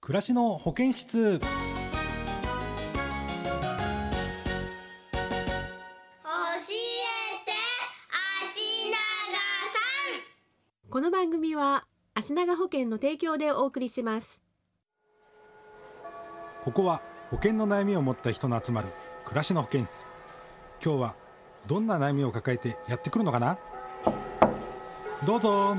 暮らしの保健室。 教えて足長さん。 この番組は足長保険の提供でお送りします。 ここは保険の悩みを持った人の集まる暮らしの保健室。今日はどんな悩みを抱えてやってくるのかな。どうぞ。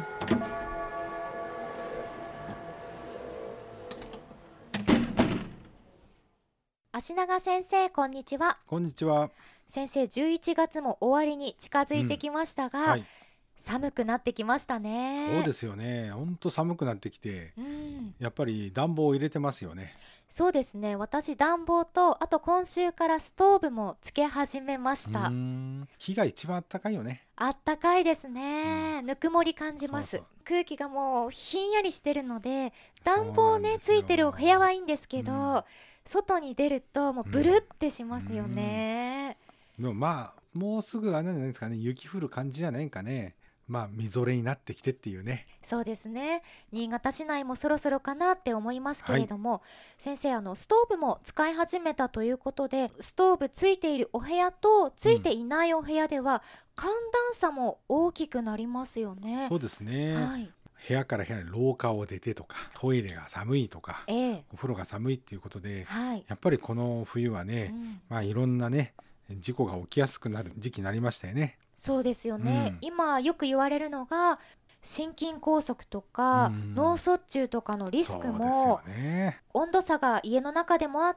足長先生、こんにちは。 こんにちは。 先生、11月も終わりに近づいてきましたが、 はい、 寒くなってきましたね。 そうですよね。ほんと寒くなってきて、やっぱり暖房を入れてますよね。 そうですね。私、暖房とあと今週からストーブもつけ始めました。 日が一番あったかいよね。 あったかいですね。ぬくもり感じます。 そうそう、 空気がもうひんやりしてるので、暖房ねついてるお部屋はいいんですけど、外に出るともうブルってしますよね。 でもまあもうすぐあれじゃないですかね、雪降る感じじゃないかね。まあみぞれになってきてっていうね。 そうですね。新潟市内もそろそろかなって思いますけれども、先生、ストーブも使い始めたということで、ストーブついているお部屋とついていないお部屋では、寒暖差も大きくなりますよね。 そうですね、 はい、 部屋から部屋に廊下を出てとか、トイレが寒いとか、お風呂が寒いっていうことで、 はい、 やっぱりこの冬はね、まあいろんなね事故が起きやすくなる時期になりましたよね。 そうですよね、今よく言われるのが心筋梗塞とか、脳卒中とかのリスクも、温度差が家の中でもあって、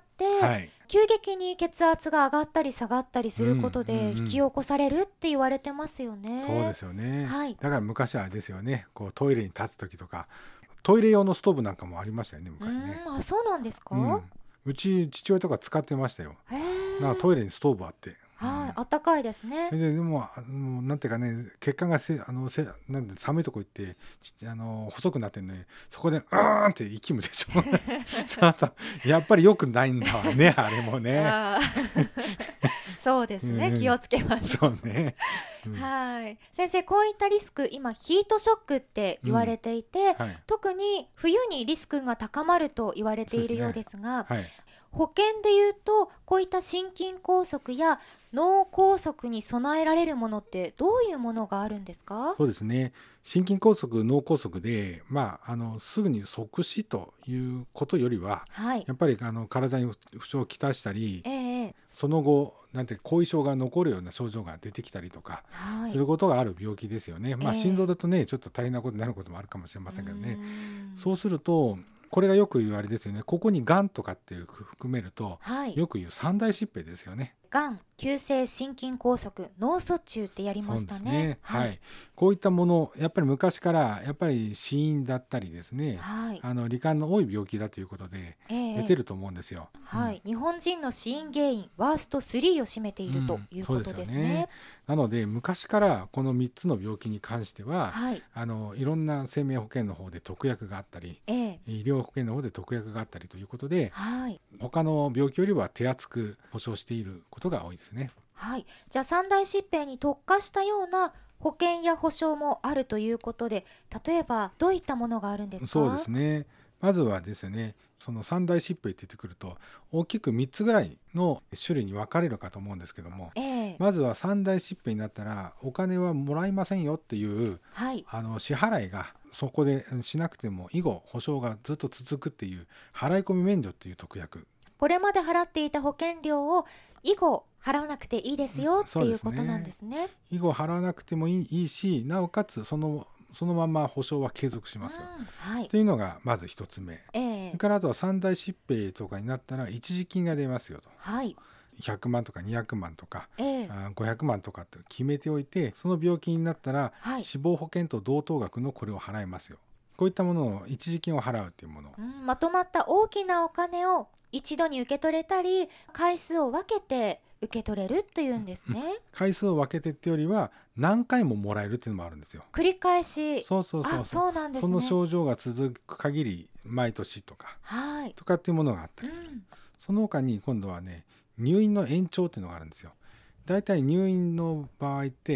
急激に血圧が上がったり下がったりすることで引き起こされるって言われてますよね。 そうですよね、 はい、 だから昔はあれですよね、こうトイレに立つ時とかトイレ用のストーブなんかもありましたよね、昔ね。 あ、そうなんですか。 うち父親とか使ってましたよ。なんかトイレにストーブあって、 はい、あったかいですね。 でもなんていうかね、血管がなんで寒いとこ行って細くなってるのに、そこでって息むでしょやっぱり良くないんだわね、あれもね。 そうですね、気をつけましょう。 そうね、 はい、先生、こういったリスク、今ヒートショックって言われていて、特に冬にリスクが高まると言われているようですが、保険でいうとこういった心筋梗塞や脳梗塞に備えられるものってどういうものがあるんですか？ そうですね、心筋梗塞、脳梗塞で、すぐに即死ということよりは、やっぱり体に負傷をきたしたり、その後後遺症が残るような症状が出てきたりとかすることがある病気ですよね。心臓だとねちょっと大変なことになることもあるかもしれませんけどね。そうするとこれがよく言われですよね、ここにがんとかっていう含めると、よく言う三大疾病ですよね。 がん、急性心筋梗塞、脳卒中ってやりましたね。 こういったもの、やっぱり昔からやっぱり死因だったりですね、罹患の多い病気だということで出てると思うんですよ。 日本人の死因原因ワースト3を占めているということですね。 なので昔からこの3つの病気に関しては、いろんな生命保険の方で特約があったり、医療保険の方で特約があったりということで、他の病気よりは手厚く保障していることが多いですね。 じゃあ三大疾病に特化したような保険や保証もあるということで、例えばどういったものがあるんですか？ そうですね、まずはですね、その三大疾病って言ってくると大きく3つぐらいの種類に分かれるかと思うんですけども、まずは三大疾病になったらお金はもらいませんよっていう、支払いがそこでしなくても以後保証がずっと続くっていう払い込み免除っていう特約、 これまで払っていた保険料を以後払わなくていいですよっていうことなんですね。 以後払わなくてもいいし、なおかつそのまま保証は継続しますよ、というのがまず一つ目。それからあとは三大疾病とかになったら一時金が出ますよと、100万とか200万とか、500万とかって決めておいて、その病気になったら、死亡保険と同等額のこれを払いますよ。こういったものを一時金を払うっていうもの、 まとまった大きなお金を一度に受け取れたり、回数を分けて受け取れるというんですね。 回数を分けてってよりは何回ももらえるっていうのもあるんですよ。 繰り返し。 そうなんですね。 その症状が続く限り毎年とか、とかっていうものがあったりする、その他に今度はね、入院の延長っていうのがあるんですよ。だいたい入院の場合って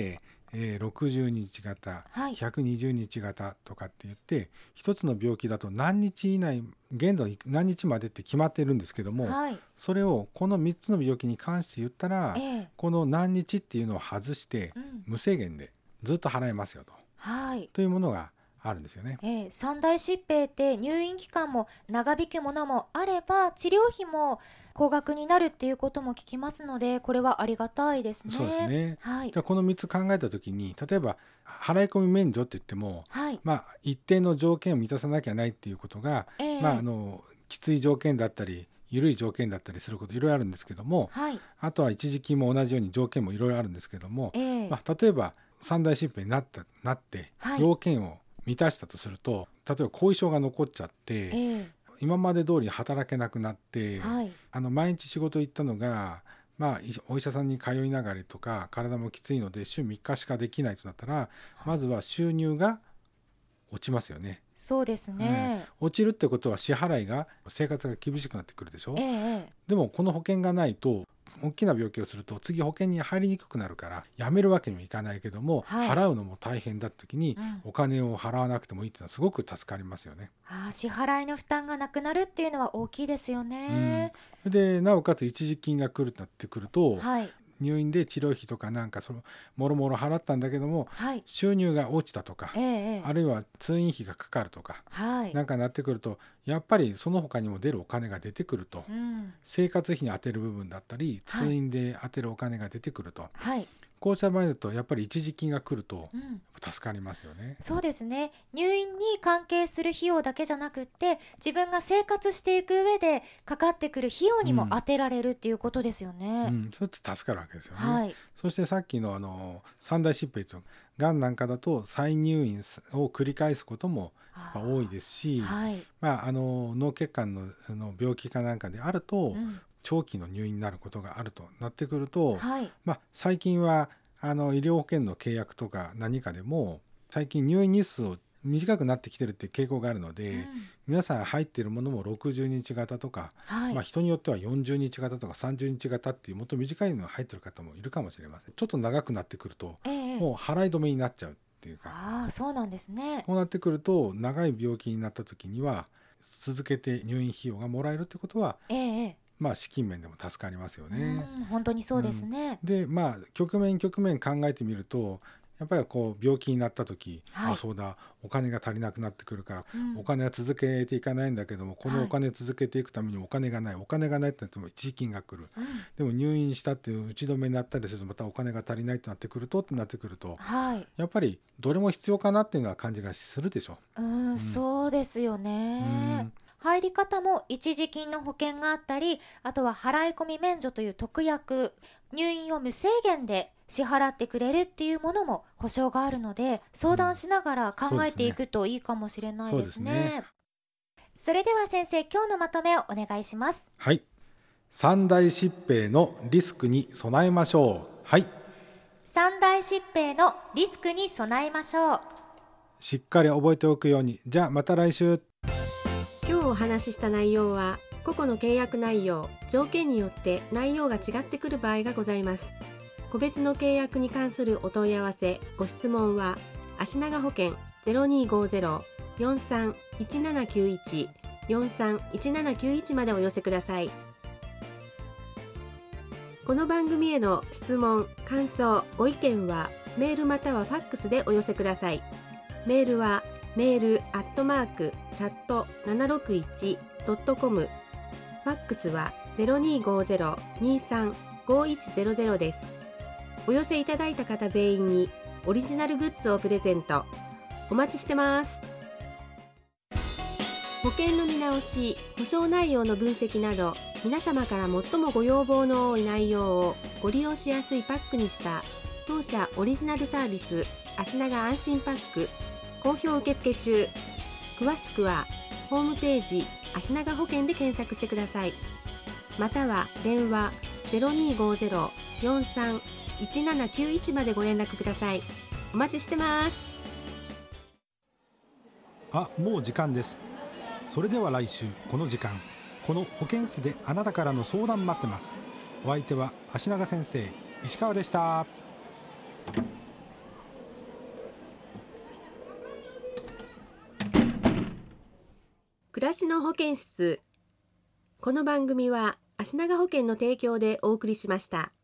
60日型、 はい、 120日型とかって言って一つの病気だと何日以内限度何日までって決まっているんですけども、 はい、 それをこの3つの病気に関して言ったら、この何日っていうのを外して、無制限でずっと払えますよと、 はい、 というものがあるんですよね。 三大疾病って入院期間も長引くものもあれば治療費も高額になるっていうことも聞きますので、これはありがたいですね。 そうですね、 はい、 じゃあこの3つ考えたときに、例えば払い込み免除って言っても、 はい、 一定の条件を満たさなきゃないっていうことが、きつい条件だったり緩い条件だったりすることいろいろあるんですけども、 はい、 あとは一時金も同じように条件もいろいろあるんですけども、例えば三大疾病になって、要件を満たしたとすると、例えば後遺症が残っちゃって、今まで通り働けなくなって、毎日仕事行ったのが、お医者さんに通いながらとか体もきついので週3日しかできないとなったら、まずは収入が落ちますよね。 そうですね、 落ちるってことは支払いが生活が厳しくなってくるでしょ。でもこの保険がないと、大きな病気をすると次保険に入りにくくなるからやめるわけにもいかないけども、払うのも大変だった時に、お金を払わなくてもいいっていうのはすごく助かりますよね。 支払いの負担がなくなるっていうのは大きいですよね。 でなおかつ一時金が来るとなってくると、 はい、 入院で治療費とかなんかもろもろ払ったんだけども、収入が落ちたとか、あるいは通院費がかかるとか、なんかなってくると、やっぱりその他にも出るお金が出てくると、生活費に充てる部分だったり通院で充てるお金が出てくると、こうした場合だとやっぱり一時金が来ると助かりますよね。 そうですね、入院に関係する費用だけじゃなくって、自分が生活していく上でかかってくる費用にも充てられるっていうことですよね。 それって助かるわけですよね。そしてさっきの三大疾病とがんなんかだと再入院を繰り返すことも多いですし、脳血管の病気かなんかであると、長期の入院になることがあるとなってくると、最近は医療保険の契約とか何かでも最近入院日数を短くなってきてるっていう傾向があるので、皆さん入っているものも60日型とか、人によっては40日型とか30日型っていうもっと短いのが入ってる方もいるかもしれません。ちょっと長くなってくると、もう払い止めになっちゃうっていうか、 そうなんですね。 こうなってくると長い病気になった時には続けて入院費用がもらえるってことは、資金面でも助かりますよね。 本当にそうですね。 で局面考えてみると、やっぱり病気になった時、そうだ、お金が足りなくなってくるから、お金は続けていかないんだけども、このお金を続けていくためにお金がないってなっても一時金が来る、でも入院したって打ち止めになったりするとまたお金が足りないとなってくるとやっぱりどれも必要かなっていうような感じがするでしょ。 そうですよね。入り方も一時金の保険があったり、あとは払い込み免除という特約、入院を無制限で支払ってくれるっていうものも保証があるので、相談しながら考えていくといいかもしれないですね。それでは先生、今日のまとめをお願いします。 はい、三大疾病のリスクに備えましょう。 三大疾病のリスクに備えましょう。 しっかり覚えておくように。じゃあまた来週。 今日お話しした内容は個々の契約内容、条件によって内容が違ってくる場合がございます。個別の契約に関するお問い合わせ、ご質問は足長保険 0250-431791 431791までお寄せください。この番組への質問、感想、ご意見はメールまたはファックスでお寄せください。メールはmail@chat761.com、 ファックスは 0250-235100 です。お寄せいただいた方全員にオリジナルグッズをプレゼント。お待ちしてます。保険の見直し、保証内容の分析など、皆様から最もご要望の多い内容をご利用しやすいパックにした当社オリジナルサービス、足長安心パック、好評受付中。詳しくはホームページ足長保険で検索してください。または電話 0250-431791 までご連絡ください。お待ちしてます。 もう時間です。それでは来週この時間、この保健室であなたからの相談待ってます。お相手は足長先生石川でした。 私の保健室。この番組は足長保険の提供でお送りしました。